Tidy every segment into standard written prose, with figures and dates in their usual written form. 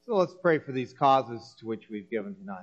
So let's pray for these causes to which we've given tonight.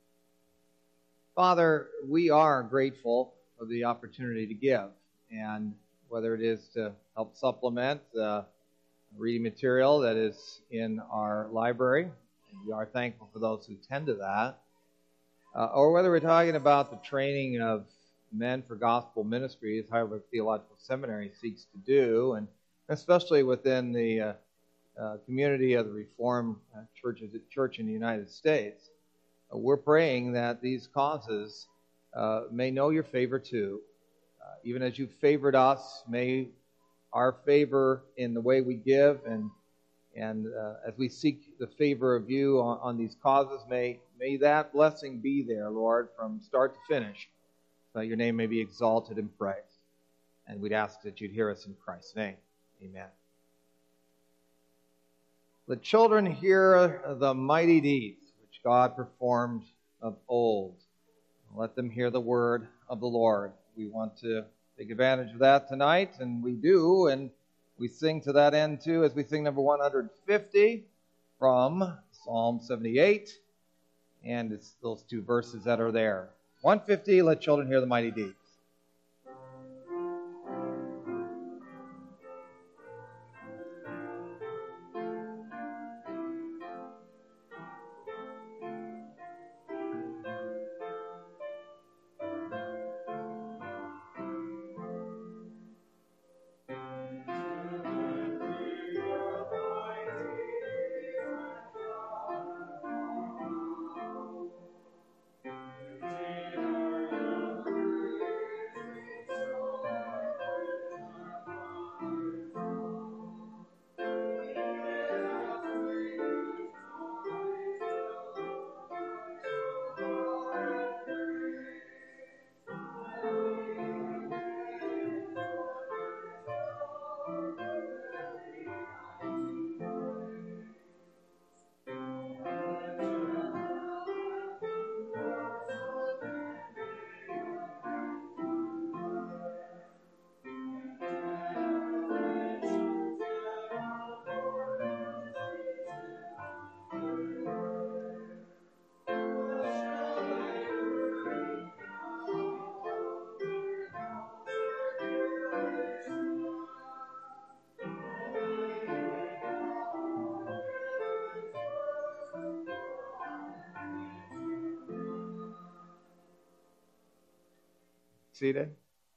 Father, we are grateful for the opportunity to give, and whether it is to help supplement the reading material that is in our library, we are thankful for those who tend to that, or whether we're talking about the training of men for gospel ministry, as Heidelberg Theological Seminary seeks to do, and especially within the community of the Reformed Church in the United States. We're praying that these causes may know your favor too. Even as you've favored us, may our favor in the way we give and as we seek the favor of you on these causes, may that blessing be there, Lord, from start to finish, so that your name may be exalted and praised. And we'd ask that you'd hear us in Christ's name. Amen. The children hear the mighty deeds which God performed of old. Let them hear the word of the Lord. We want to take advantage of that tonight, and we do, and we sing to that end too as we sing number 150 from Psalm 78, and it's those two verses that are there. 150, let children hear the mighty deeds. Seated.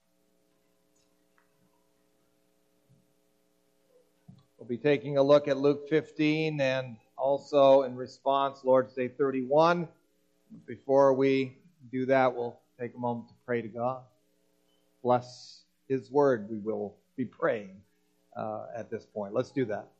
We'll be taking a look at Luke 15 and also in response, Lord's Day 31. Before we do that, we'll take a moment to pray to God. Bless His word, we will be praying at this point. Let's do that.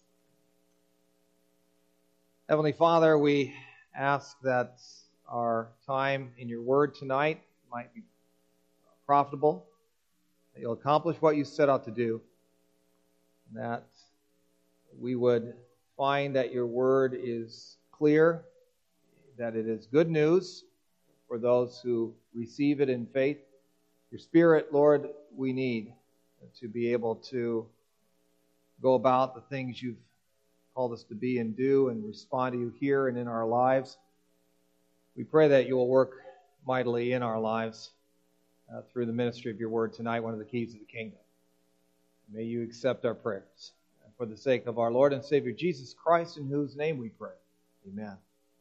Heavenly Father, we ask that our time in your word tonight might be profitable, that you'll accomplish what you set out to do, and that we would find that your word is clear, that it is good news for those who receive it in faith. Your Spirit, Lord, we need to be able to go about the things you've called us to be and do and respond to you here and in our lives. We pray that you will work mightily in our lives through the ministry of your word tonight, one of the keys of the kingdom. May you accept our prayers. And for the sake of our Lord and Savior Jesus Christ, in whose name we pray. Amen.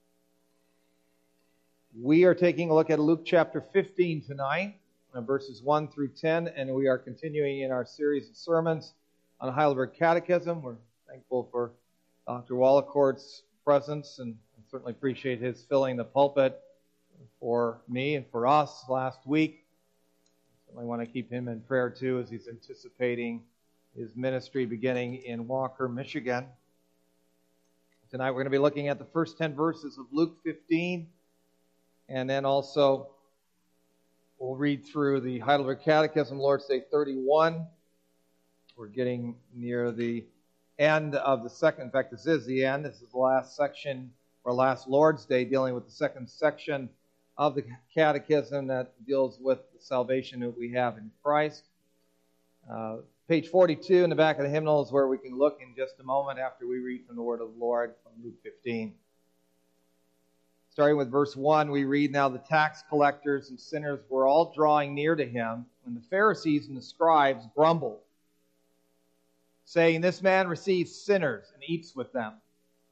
We are taking a look at Luke chapter 15 tonight, verses 1 through 10, and we are continuing in our series of sermons on Heidelberg Catechism. We're thankful for Dr. Wallacourt's presence, and I certainly appreciate his filling the pulpit for me and for us last week. I want to keep him in prayer too as he's anticipating his ministry beginning in Walker, Michigan. Tonight we're going to be looking at the first 10 verses of Luke 15, and then also we'll read through the Heidelberg Catechism, Lord's Day 31. We're getting near the end of the second. In fact, this is the end. This is the last section, or last Lord's Day, dealing with the second section of the Catechism that deals with the salvation that we have in Christ. Page 42 in the back of the hymnal is where we can look in just a moment after we read from the Word of the Lord from Luke 15. Starting with verse 1, we read, "Now the tax collectors and sinners were all drawing near to him, and the Pharisees and the scribes grumbled, saying, 'This man receives sinners and eats with them.'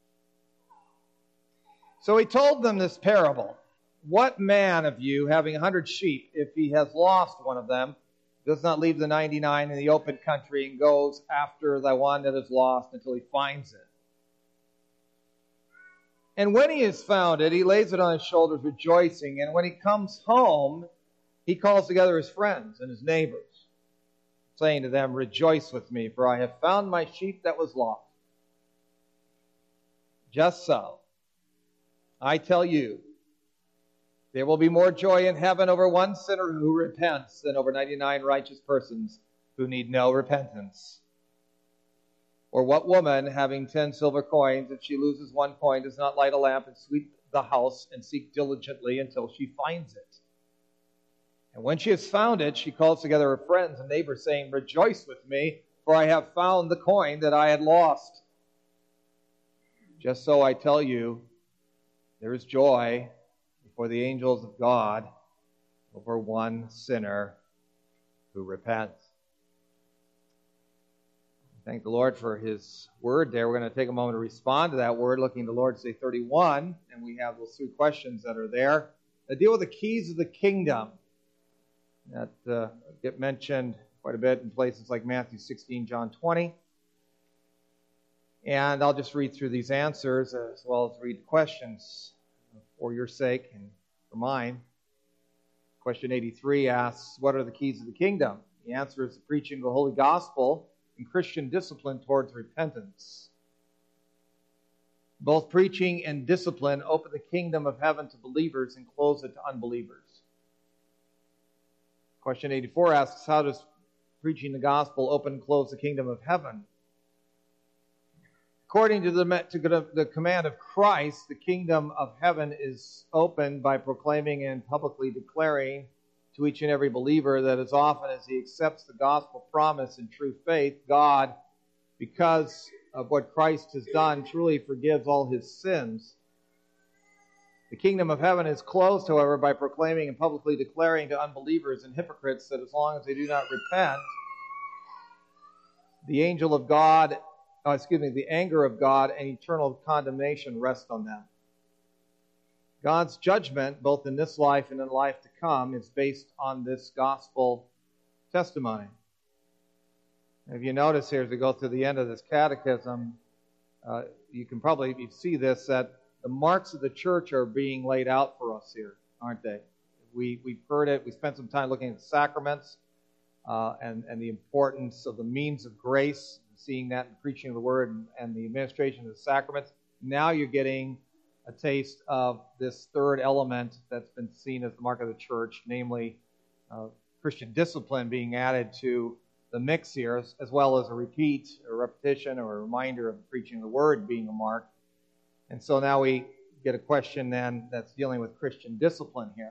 So he told them this parable. 'What man of you, having 100 sheep, if he has lost one of them, does not leave the 99 in the open country and goes after the one that is lost until he finds it? And when he has found it, he lays it on his shoulders, rejoicing. And when he comes home, he calls together his friends and his neighbors, saying to them, Rejoice with me, for I have found my sheep that was lost. Just so, I tell you, there will be more joy in heaven over one sinner who repents than over 99 righteous persons who need no repentance. Or what woman, having 10 silver coins, if she loses one coin, does not light a lamp and sweep the house and seek diligently until she finds it? And when she has found it, she calls together her friends and neighbors, saying, Rejoice with me, for I have found the coin that I had lost. Just so, I tell you, there is joy before the angels of God over one sinner who repents.'" Thank the Lord for His word there. We're going to take a moment to respond to that word, looking to Lord's Day 31, and we have those three questions that are there that deal with the keys of the kingdom that get mentioned quite a bit in places like Matthew 16, John 20. And I'll just read through these answers as well as read the questions for your sake and for mine. Question 83 asks, what are the keys of the kingdom? The answer is the preaching of the Holy Gospel and Christian discipline towards repentance. Both preaching and discipline open the kingdom of heaven to believers and close it to unbelievers. Question 84 asks, how does preaching the gospel open and close the kingdom of heaven? According to the command of Christ, the kingdom of heaven is opened by proclaiming and publicly declaring to each and every believer that as often as he accepts the gospel promise in true faith, God, because of what Christ has done, truly forgives all his sins. The kingdom of heaven is closed, however, by proclaiming and publicly declaring to unbelievers and hypocrites that as long as they do not repent, the anger of God and eternal condemnation rest on them. God's judgment, both in this life and in life to come, is based on this gospel testimony. If you notice here, as we go through the end of this catechism, you can probably see this, that the marks of the church are being laid out for us here, aren't they? We've heard it. We spent some time looking at the sacraments and the importance of the means of grace, seeing that in preaching of the word and the administration of the sacraments. Now you're getting a taste of this third element that's been seen as the mark of the church, namely Christian discipline being added to the mix here, as well as a repetition, or a reminder of the preaching of the word being a mark. And so now we get a question then that's dealing with Christian discipline here.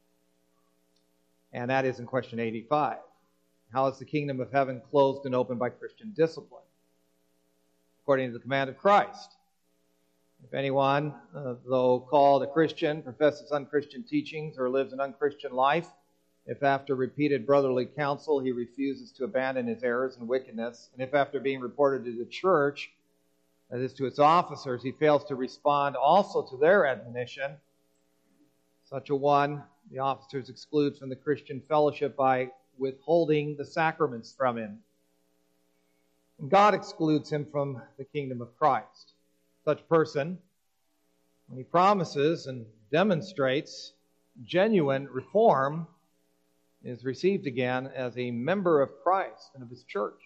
And that is in question 85. How is the kingdom of heaven closed and opened by Christian discipline? According to the command of Christ. If anyone, though called a Christian, professes unchristian teachings or lives an unchristian life, if after repeated brotherly counsel he refuses to abandon his errors and wickedness, and if after being reported to the church, that is to its officers, he fails to respond also to their admonition, such a one the officers exclude from the Christian fellowship by withholding the sacraments from him. And God excludes him from the kingdom of Christ. Such person, when he promises and demonstrates genuine reform, is received again as a member of Christ and of his church.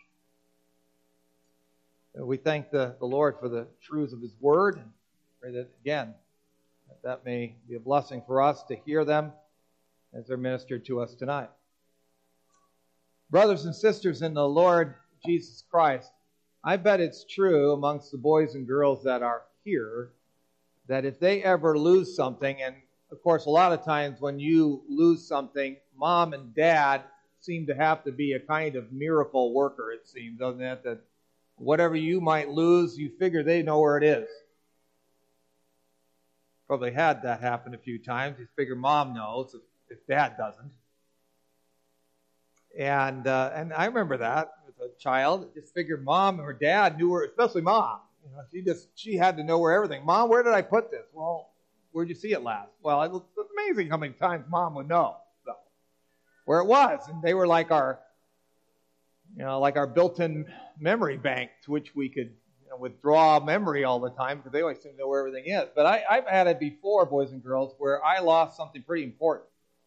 We thank the Lord for the truths of his word, and pray that, again, that may be a blessing for us to hear them as they're ministered to us tonight. Brothers and sisters in the Lord Jesus Christ, I bet it's true amongst the boys and girls that are here that if they ever lose something, and of course a lot of times when you lose something, mom and dad seem to have to be a kind of miracle worker, it seems, doesn't it? That whatever you might lose, you figure they know where it is. Probably had that happen a few times. You figure Mom knows if Dad doesn't. And I remember that as a child. Just figured Mom or Dad knew where, especially Mom. She had to know where everything. Mom, where did I put this? Well, where'd you see it last? Well, it was amazing how many times Mom would know where it was, and they were like our built-in memory bank to which we could withdraw memory all the time because they always seem to know where everything is. But I've had it before, boys and girls, where I lost something pretty important.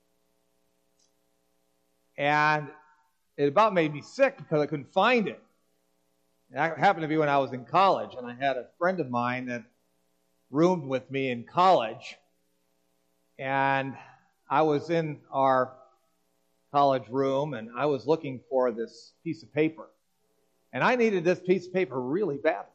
And it about made me sick because I couldn't find it. That happened to be when I was in college, and I had a friend of mine that roomed with me in college. And I was in our college room, and I was looking for this piece of paper. And I needed this piece of paper really badly.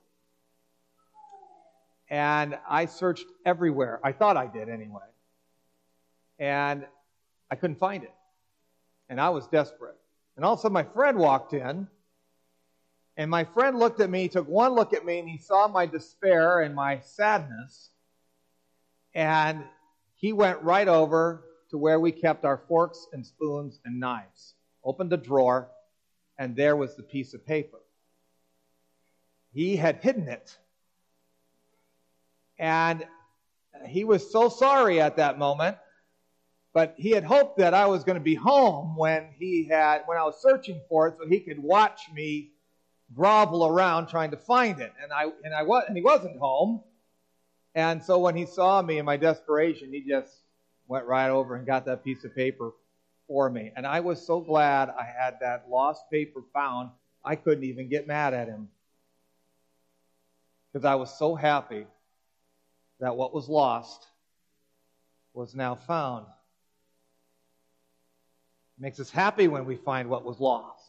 And I searched everywhere. I thought I did anyway. And I couldn't find it. And I was desperate. And all of a sudden my friend walked in. And my friend looked at me, took one look at me, and he saw my despair and my sadness. And he went right over to where we kept our forks and spoons and knives. Opened a drawer, and there was the piece of paper. He had hidden it. And he was so sorry at that moment, but he had hoped that I was going to be home when I was searching for it, so he could watch me grovel around trying to find it. And he wasn't home. And so when he saw me in my desperation, he just went right over and got that piece of paper for me. And I was so glad I had that lost paper found, I couldn't even get mad at him. Because I was so happy that what was lost was now found. It makes us happy when we find what was lost.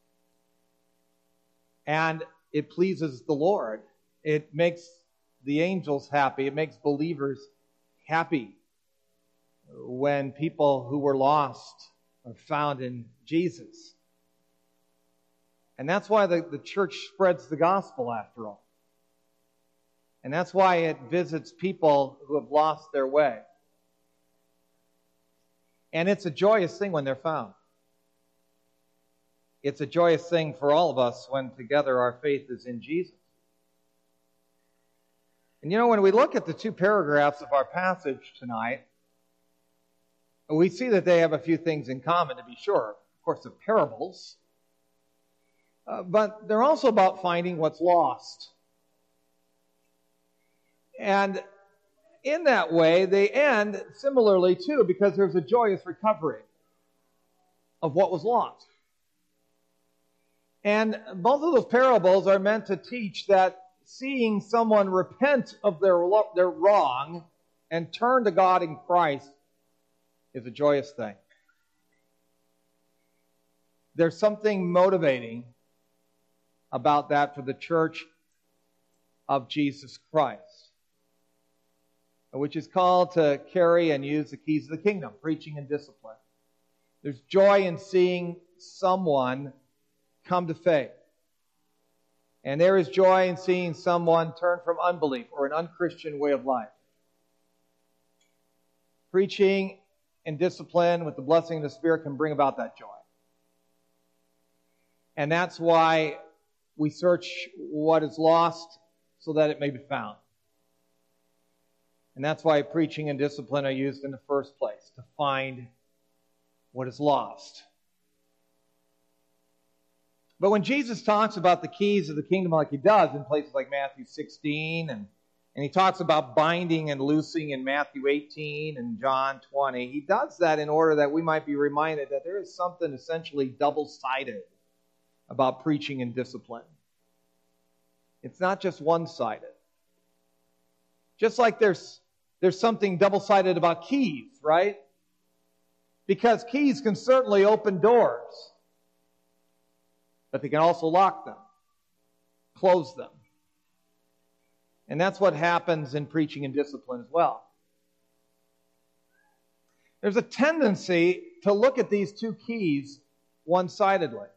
And it pleases the Lord. It makes the angels happy. It makes believers happy when people who were lost are found in Jesus. And that's why the church spreads the gospel, after all. And that's why it visits people who have lost their way. And it's a joyous thing when they're found. It's a joyous thing for all of us when together our faith is in Jesus. And when we look at the two paragraphs of our passage tonight, we see that they have a few things in common, to be sure. Of course, they're parables. But they're also about finding what's lost. And in that way, they end similarly, too, because there's a joyous recovery of what was lost. And both of those parables are meant to teach that seeing someone repent of their wrong and turn to God in Christ is a joyous thing. There's something motivating about that for the church of Jesus Christ, which is called to carry and use the keys of the kingdom, preaching and discipline. There's joy in seeing someone come to faith. And there is joy in seeing someone turn from unbelief or an unchristian way of life. Preaching and discipline with the blessing of the Spirit can bring about that joy. And that's why we search what is lost so that it may be found. And that's why preaching and discipline are used in the first place, to find what is lost. But when Jesus talks about the keys of the kingdom like he does in places like Matthew 16, and he talks about binding and loosing in Matthew 18 and John 20, he does that in order that we might be reminded that there is something essentially double-sided about preaching and discipline. It's not just one-sided. Just like there's something double-sided about keys, right? Because keys can certainly open doors, but they can also lock them, close them. And that's what happens in preaching and discipline as well. There's a tendency to look at these two keys one-sidedly.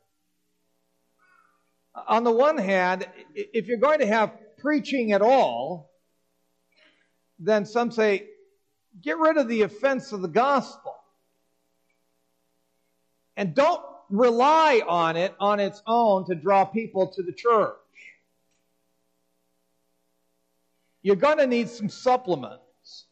On the one hand, if you're going to have preaching at all, then some say, get rid of the offense of the gospel. And don't rely on it on its own to draw people to the church. You're going to need some supplements.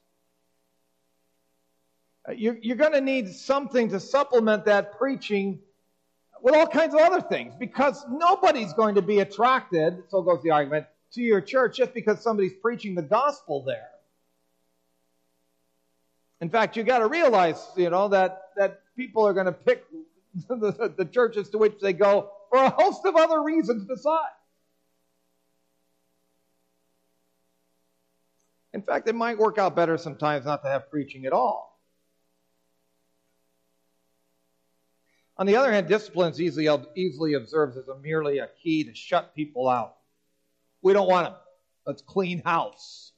You're going to need something to supplement that preaching with all kinds of other things, because nobody's going to be attracted, so goes the argument, to your church just because somebody's preaching the gospel there. In fact, you got to realize, that people are going to pick the churches to which they go for a host of other reasons besides. In fact, it might work out better sometimes not to have preaching at all. On the other hand, discipline is easily observed as merely a key to shut people out. We don't want them. Let's clean house.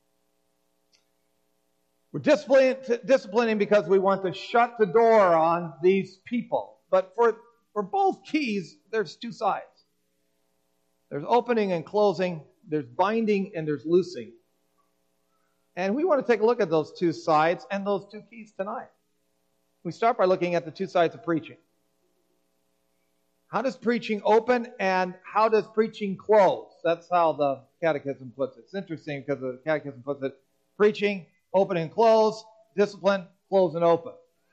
We're disciplining because we want to shut the door on these people. But for both keys, there's two sides. There's opening and closing. There's binding and there's loosing. And we want to take a look at those two sides and those two keys tonight. We start by looking at the two sides of preaching. How does preaching open and how does preaching close? That's how the Catechism puts it. It's interesting because the Catechism puts it, preaching, open and close, discipline, close and open.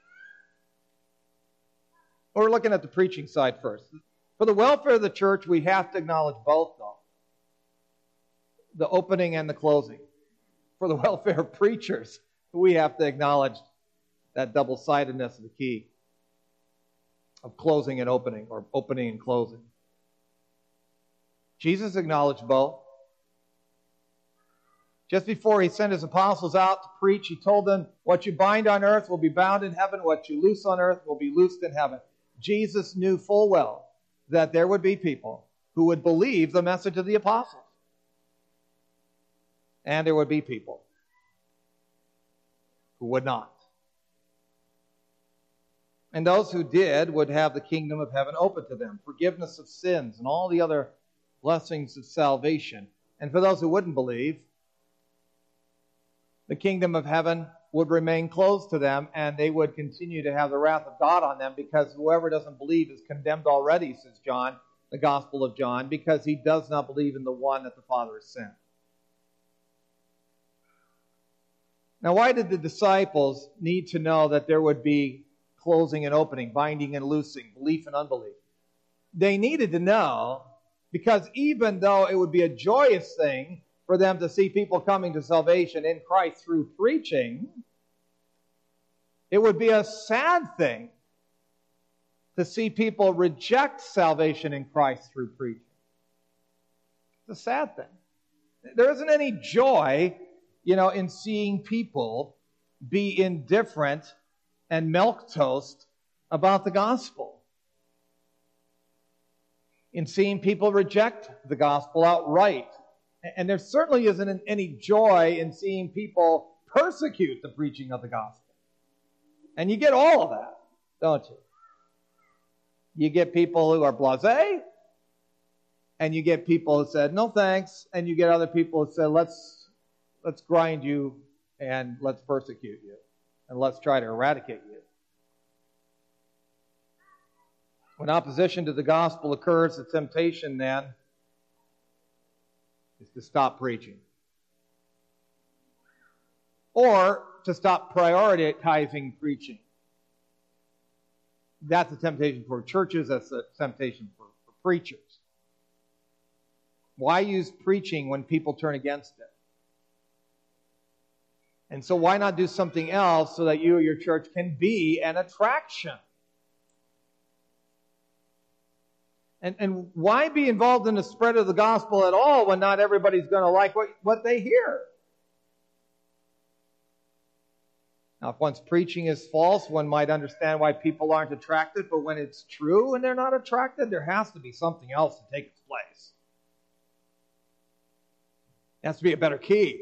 We're looking at the preaching side first. For the welfare of the church, we have to acknowledge both, though. The opening and the closing. For the welfare of preachers, we have to acknowledge that double-sidedness of the key of closing and opening, or opening and closing. Jesus acknowledged both. Just before he sent his apostles out to preach, he told them, what you bind on earth will be bound in heaven, what you loose on earth will be loosed in heaven. Jesus knew full well that there would be people who would believe the message of the apostles. And there would be people who would not. And those who did would have the kingdom of heaven open to them, forgiveness of sins and all the other blessings of salvation. And for those who wouldn't believe, the kingdom of heaven would remain closed to them, and they would continue to have the wrath of God on them, because whoever doesn't believe is condemned already, says John, the Gospel of John, because he does not believe in the one that the Father has sent. Now, why did the disciples need to know that there would be closing and opening, binding and loosing, belief and unbelief? They needed to know because even though it would be a joyous thing for them to see people coming to salvation in Christ through preaching, it would be a sad thing to see people reject salvation in Christ through preaching. It's a sad thing. There isn't any joy, in seeing people be indifferent and milquetoast about the gospel. In seeing people reject the gospel outright. And there certainly isn't any joy in seeing people persecute the preaching of the gospel. And you get all of that, don't you? You get people who are blasé, and you get people who said, no thanks, and you get other people who said, let's grind you and let's persecute you and let's try to eradicate you. When opposition to the gospel occurs, the temptation then is to stop preaching or to stop prioritizing preaching. That's a temptation for churches. That's a temptation for preachers. Why use preaching when people turn against it? And so why not do something else so that you or your church can be an attraction? And why be involved in the spread of the gospel at all when not everybody's going to like what they hear? Now, if one's preaching is false, one might understand why people aren't attracted, but when it's true and they're not attracted, there has to be something else to take its place. It has to be a better key.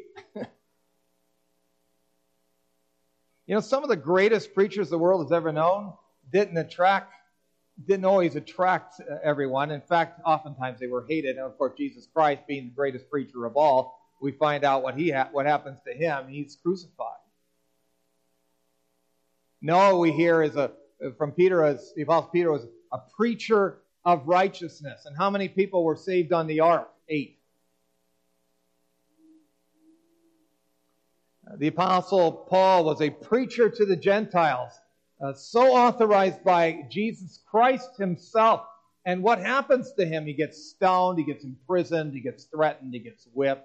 Some of the greatest preachers the world has ever known didn't always attract everyone. In fact, oftentimes they were hated. And of course, Jesus Christ, being the greatest preacher of all, we find out what happens to him. He's crucified. Noah, we hear, from Peter, as the Apostle Peter was a preacher of righteousness. And how many people were saved on the ark? 8. The Apostle Paul was a preacher to the Gentiles, so authorized by Jesus Christ himself. And what happens to him? He gets stoned, he gets imprisoned, he gets threatened, he gets whipped.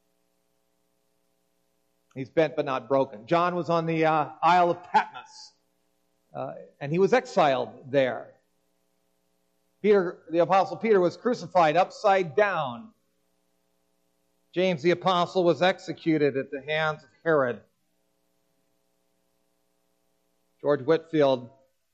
He's bent but not broken. John was on the Isle of Patmos, and he was exiled there. Peter, the Apostle Peter, was crucified upside down. James the Apostle was executed at the hands of Herod. George Whitefield,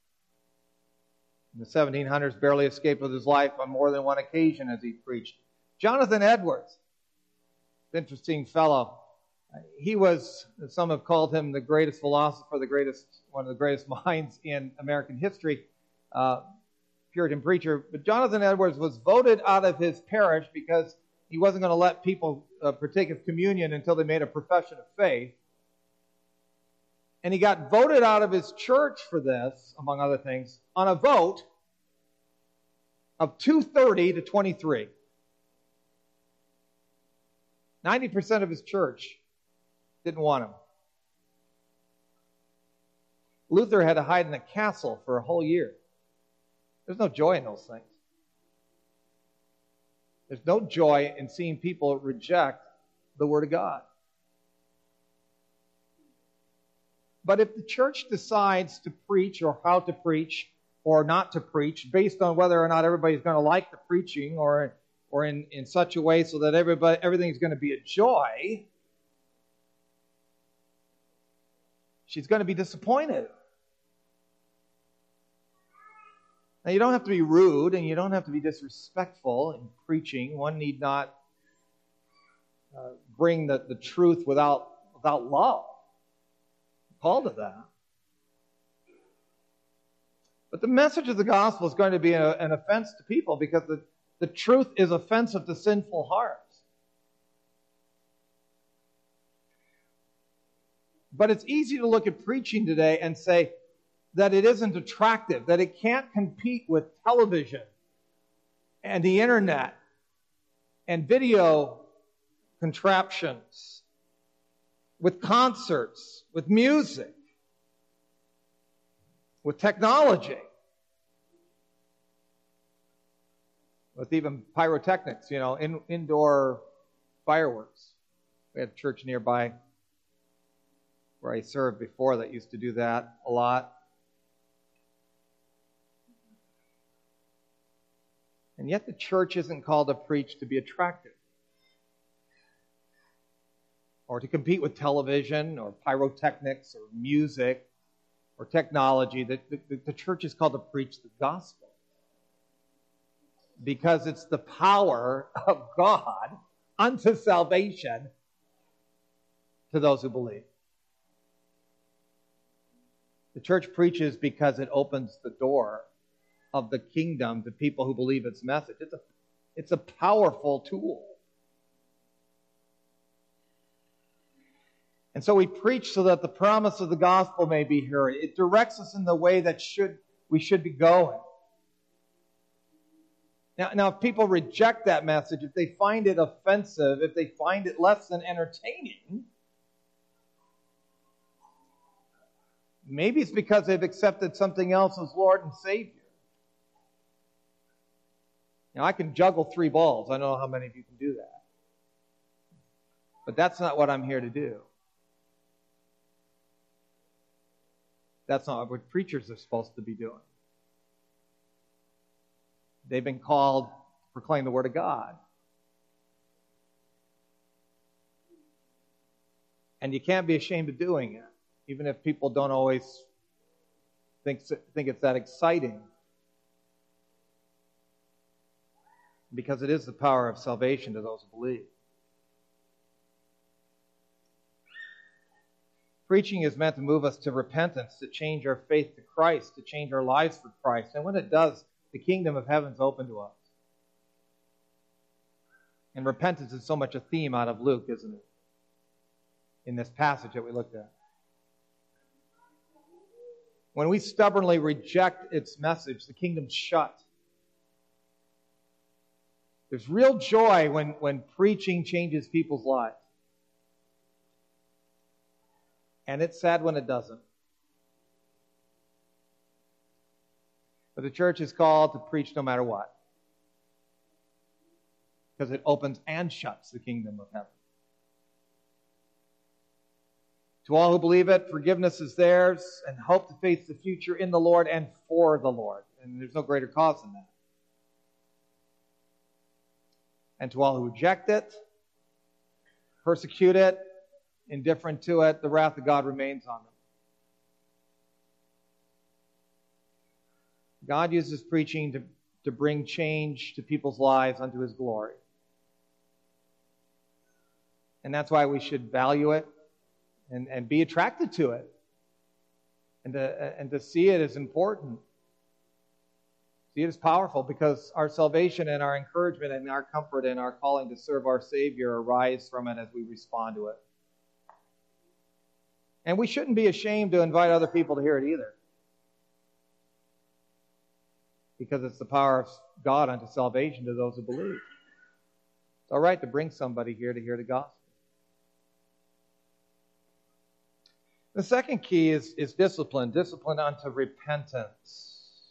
in the 1700s, barely escaped with his life on more than one occasion as he preached. Jonathan Edwards, interesting fellow. He was, some have called him the greatest philosopher, one of the greatest minds in American history, Puritan preacher. But Jonathan Edwards was voted out of his parish because he wasn't going to let people partake of communion until they made a profession of faith. And he got voted out of his church for this, among other things, on a vote of 230 to 23. 90% of his church didn't want him. Luther had to hide in a castle for a whole year. There's no joy in those things. There's no joy in seeing people reject the Word of God. But if the church decides to preach or how to preach or not to preach based on whether or not everybody's going to like the preaching or in such a way so that everything's going to be a joy, she's going to be disappointed. Now, you don't have to be rude and you don't have to be disrespectful in preaching. One need not bring the truth without love. I'm called to that. But the message of the gospel is going to be an offense to people because the truth is offensive to sinful hearts. But it's easy to look at preaching today and say that it isn't attractive, that it can't compete with television and the internet and video contraptions, with concerts, with music, with technology, with even pyrotechnics, indoor fireworks. We had a church nearby where I served before that used to do that a lot. And yet the church isn't called to preach to be attractive or to compete with television or pyrotechnics or music or technology. The church is called to preach the gospel because it's the power of God unto salvation to those who believe. The church preaches because it opens the door of the kingdom to people who believe its message. It's a powerful tool. And so we preach so that the promise of the gospel may be heard. It directs us in the way that we should be going. Now, if people reject that message, if they find it offensive, if they find it less than entertaining, maybe it's because they've accepted something else as Lord and Savior. Now, I can juggle 3 balls. I don't know how many of you can do that. But that's not what I'm here to do. That's not what preachers are supposed to be doing. They've been called to proclaim the Word of God. And you can't be ashamed of doing it, even if people don't always think it's that exciting. Because it is the power of salvation to those who believe. Preaching is meant to move us to repentance, to change our faith to Christ, to change our lives for Christ. And when it does, the kingdom of heaven is open to us. And repentance is so much a theme out of Luke, isn't it? In this passage that we looked at. When we stubbornly reject its message, the kingdom's shut. There's real joy when preaching changes people's lives. And it's sad when it doesn't. But the church is called to preach no matter what. Because it opens and shuts the kingdom of heaven. To all who believe it, forgiveness is theirs, and hope to face the future in the Lord and for the Lord. And there's no greater cause than that. And to all who reject it, persecute it, indifferent to it, the wrath of God remains on them. God uses preaching to bring change to people's lives unto His glory. And that's why we should value it and be attracted to it. And to see it as important. See it as powerful, because our salvation and our encouragement and our comfort and our calling to serve our Savior arise from it as we respond to it. And we shouldn't be ashamed to invite other people to hear it either. Because it's the power of God unto salvation to those who believe. It's all right to bring somebody here to hear the gospel. The second key is discipline. Discipline unto repentance.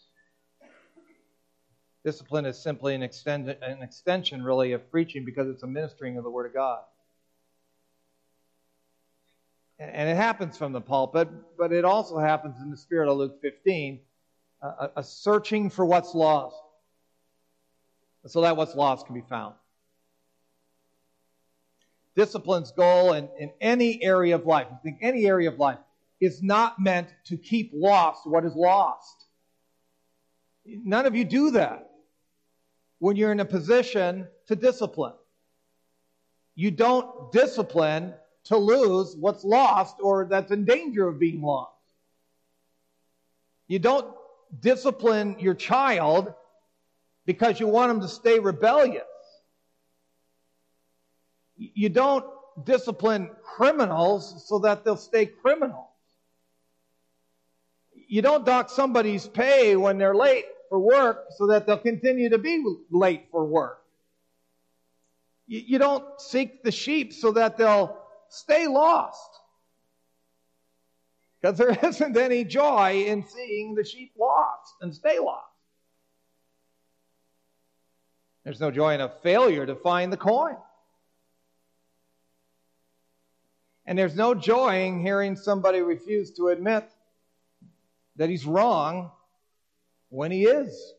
Discipline is simply an extension, really, of preaching, because it's a ministering of the Word of God. And it happens from the pulpit, but it also happens in the spirit of Luke 15, a searching for what's lost, so that what's lost can be found. Discipline's goal in any area of life, I think any area of life, is not meant to keep lost what is lost. None of you do that when you're in a position to discipline. You don't discipline to lose what's lost or that's in danger of being lost. You don't discipline your child because you want them to stay rebellious. You don't discipline criminals so that they'll stay criminals. You don't dock somebody's pay when they're late for work so that they'll continue to be late for work. You don't seek the sheep so that they'll stay lost. Because there isn't any joy in seeing the sheep lost and stay lost. There's no joy in a failure to find the coin. And there's no joy in hearing somebody refuse to admit that he's wrong when he is.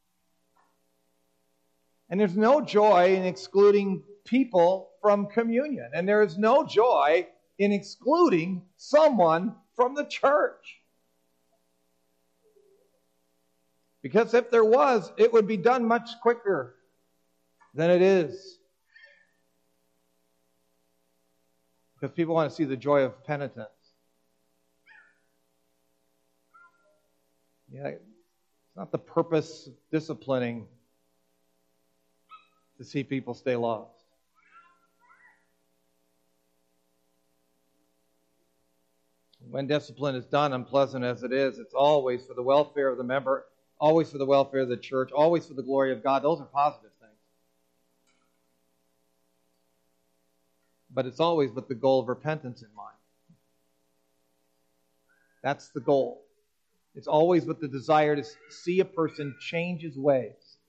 And there's no joy in excluding people from communion. And there is no joy in excluding someone from the church. Because if there was, it would be done much quicker than it is. Because people want to see the joy of penitence. Yeah, it's not the purpose of disciplining to see people stay lost. When discipline is done, unpleasant as it is, it's always for the welfare of the member, always for the welfare of the church, always for the glory of God. Those are positive things. But it's always with the goal of repentance in mind. That's the goal. It's always with the desire to see a person change his ways.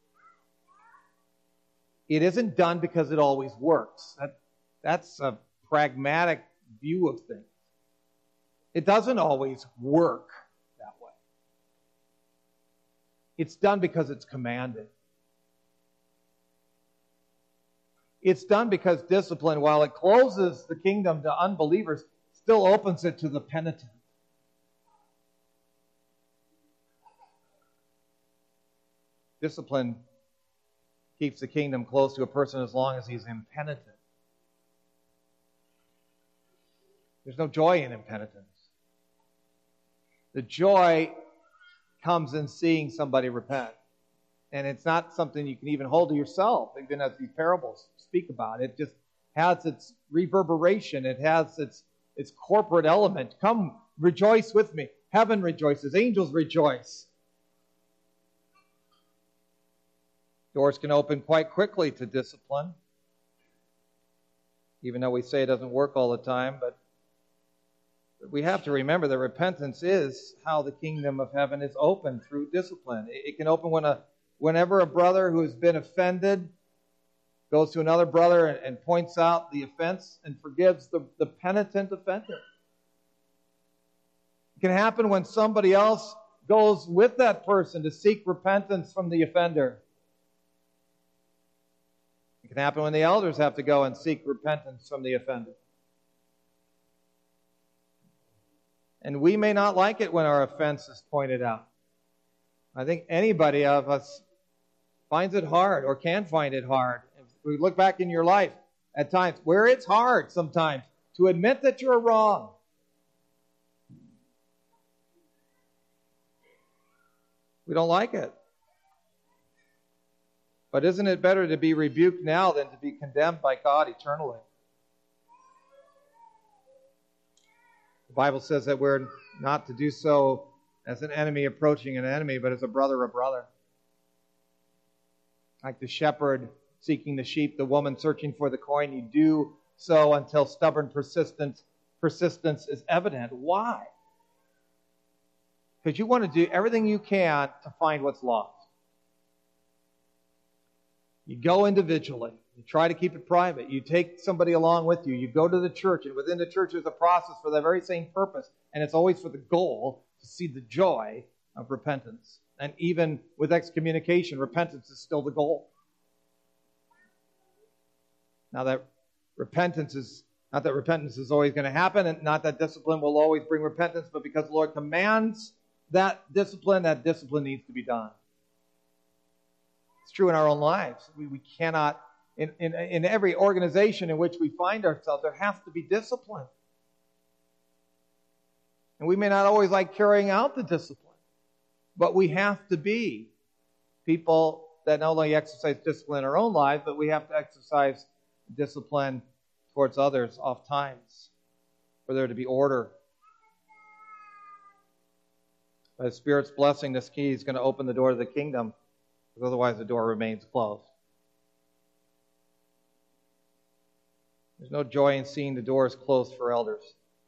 It isn't done because it always works. That's a pragmatic view of things. It doesn't always work that way. It's done because it's commanded. It's done because discipline, while it closes the kingdom to unbelievers, still opens it to the penitent. Discipline keeps the kingdom close to a person as long as he's impenitent. There's no joy in impenitence. The joy comes in seeing somebody repent. And it's not something you can even hold to yourself, even as these parables speak about. It just has its reverberation. It has its corporate element. Come, rejoice with me. Heaven rejoices. Angels rejoice. Doors can open quite quickly to discipline, even though we say it doesn't work all the time. But we have to remember that repentance is how the kingdom of heaven is opened, through discipline. It can open whenever a brother who has been offended goes to another brother and points out the offense and forgives the penitent offender. It can happen when somebody else goes with that person to seek repentance from the offender. It can happen when the elders have to go and seek repentance from the offender. And we may not like it when our offense is pointed out. I think anybody of us finds it hard or can find it hard. If we look back in your life at times where it's hard sometimes to admit that you're wrong. We don't like it. But isn't it better to be rebuked now than to be condemned by God eternally? The Bible says that we're not to do so as an enemy approaching an enemy, but as a brother. Like the shepherd seeking the sheep, the woman searching for the coin, you do so until stubborn persistence is evident. Why? Because you want to do everything you can to find what's lost. You go individually. You try to keep it private. You take somebody along with you. You go to the church, and within the church there's a process for the very same purpose, and it's always for the goal to see the joy of repentance. And even with excommunication, repentance is still the goal. Now that repentance is not that repentance is always going to happen, and not that discipline will always bring repentance, but because the Lord commands that discipline needs to be done. It's true in our own lives. We cannot, in every organization in which we find ourselves, there has to be discipline. And we may not always like carrying out the discipline, but we have to be people that not only exercise discipline in our own lives, but we have to exercise discipline towards others oft times for there to be order. By the Spirit's blessing, this key is going to open the door to the kingdom, because otherwise the door remains closed. There's no joy in seeing the doors closed for elders.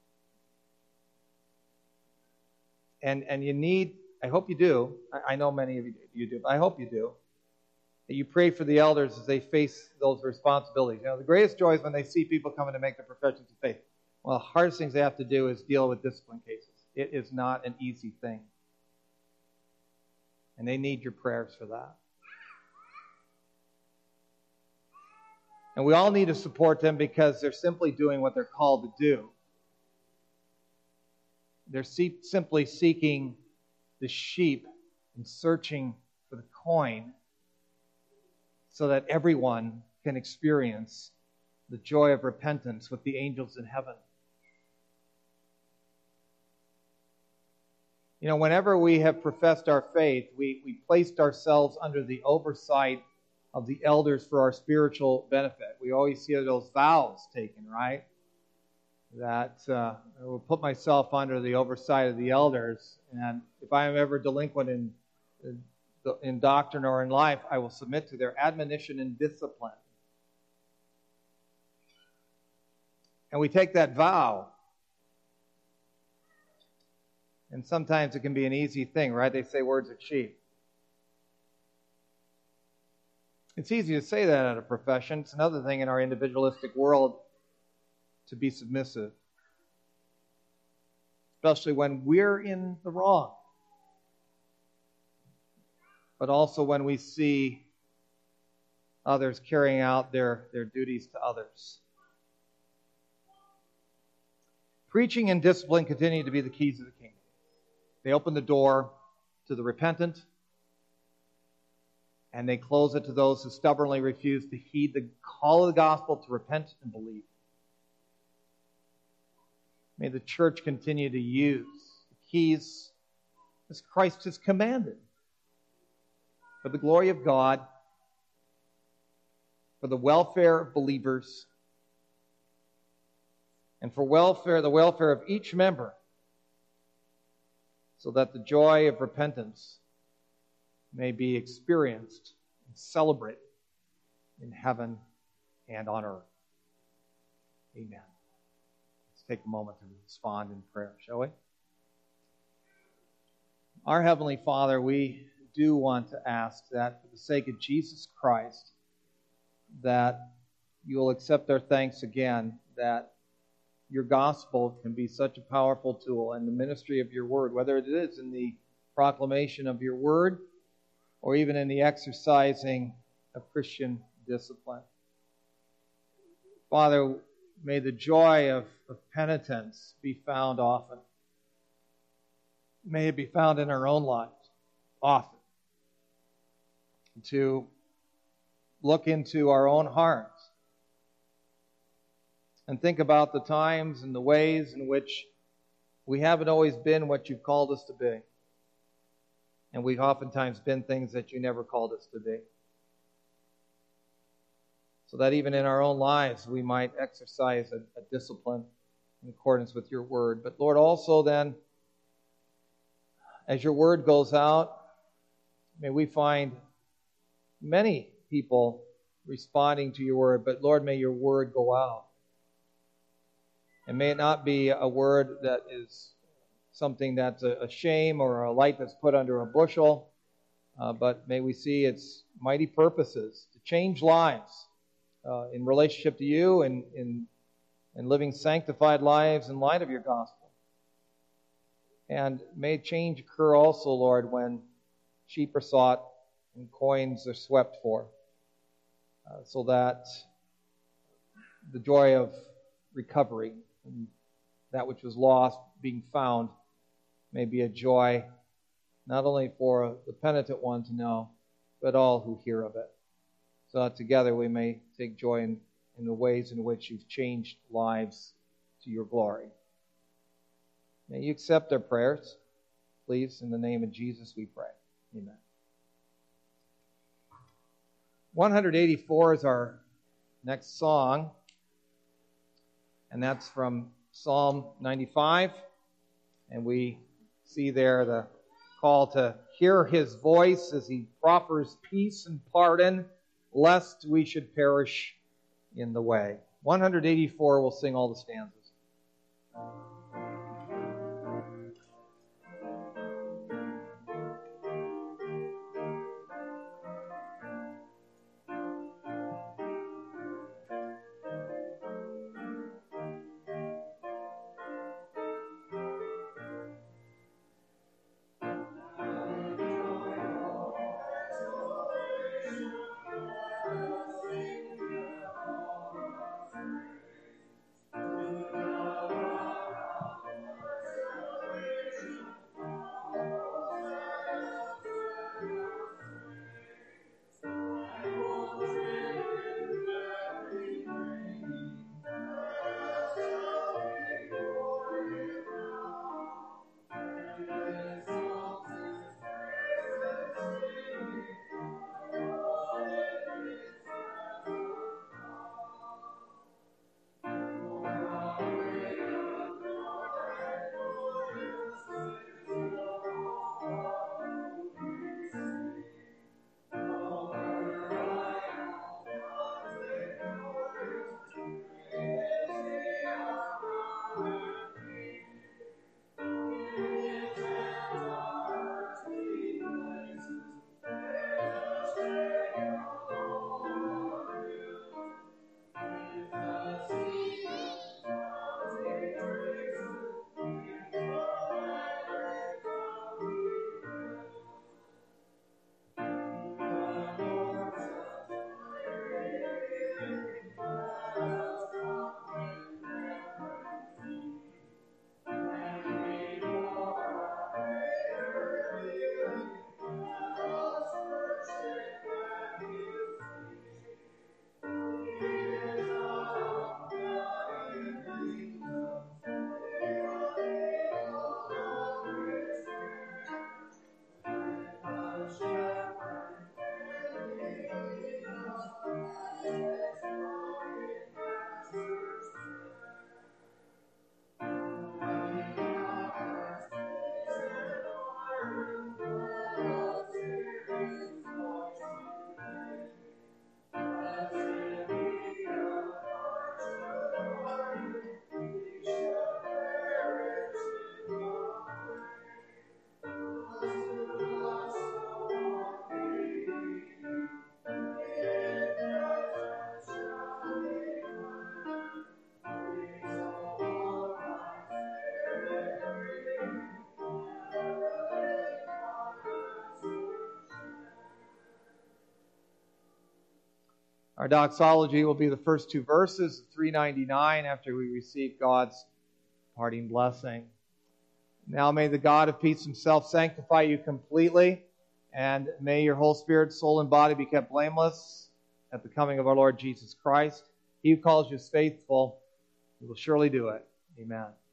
And you need, I hope you do, I know many of you do, but I hope you do, that you pray for the elders as they face those responsibilities. You know, the greatest joy is when they see people coming to make their professions of faith. One of the hardest things they have to do is deal with discipline cases. It is not an easy thing. And they need your prayers for that. And we all need to support them because they're simply doing what they're called to do. They're simply seeking the sheep and searching for the coin so that everyone can experience the joy of repentance with the angels in heaven. You know, whenever we have professed our faith, we placed ourselves under the oversight of the elders for our spiritual benefit. We always see those vows taken, right? That I will put myself under the oversight of the elders, and if I am ever delinquent in doctrine or in life, I will submit to their admonition and discipline. And we take that vow. And sometimes it can be an easy thing, right? They say words are cheap. It's easy to say that at a profession. It's another thing in our individualistic world to be submissive. Especially when we're in the wrong. But also when we see others carrying out their duties to others. Preaching and discipline continue to be the keys of the kingdom. They open the door to the repentant, and they close it to those who stubbornly refuse to heed the call of the gospel to repent and believe. May the church continue to use the keys as Christ has commanded for the glory of God for the welfare of believers, and for the welfare of each member, so that the joy of repentance may be experienced and celebrated in heaven and on earth. Amen. Let's take a moment to respond in prayer, shall we? Our Heavenly Father, we do want to ask that for the sake of Jesus Christ, that you will accept our thanks again, that your gospel can be such a powerful tool in the ministry of your word, whether it is in the proclamation of your word or even in the exercising of Christian discipline. Father, may the joy of penitence be found often. May it be found in our own lives often. To look into our own hearts and think about the times and the ways in which we haven't always been what you've called us to be. And we've oftentimes been things that you never called us to be. So that even in our own lives we might exercise a discipline in accordance with your word. But Lord, also then, as your word goes out, may we find many people responding to your word, but Lord, may your word go out. And may it not be a word that is something that's a shame or a light that's put under a bushel, but may we see its mighty purposes to change lives in relationship to you and in living sanctified lives in light of your gospel. And may change occur also, Lord, when sheep are sought and coins are swept for, so that the joy of recovery and that which was lost being found may be a joy not only for the penitent one to know, but all who hear of it. So that together we may take joy in the ways in which you've changed lives to your glory. May you accept our prayers, please. In the name of Jesus we pray. Amen. 184 is our next song, and that's from Psalm 95. And we see there the call to hear his voice as he proffers peace and pardon, lest we should perish in the way. 184, we'll sing all the stanzas. Our doxology will be the first two verses of 399 after we receive God's parting blessing. Now may the God of peace himself sanctify you completely, and may your whole spirit, soul, and body be kept blameless at the coming of our Lord Jesus Christ. He who calls you is faithful, he will surely do it. Amen.